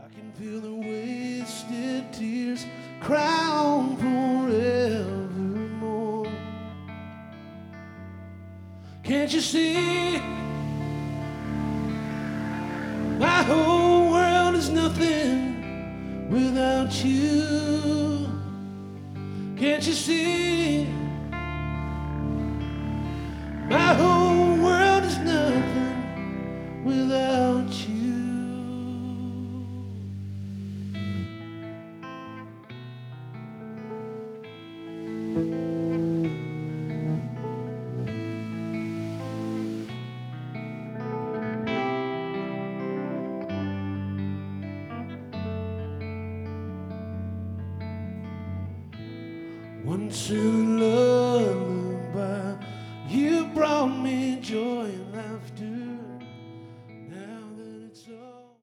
I can feel the wasted tears cry on forevermore. Can't you see? My whole world is nothing without you. Can't you see? My whole world is nothing without you. Once in a lullaby,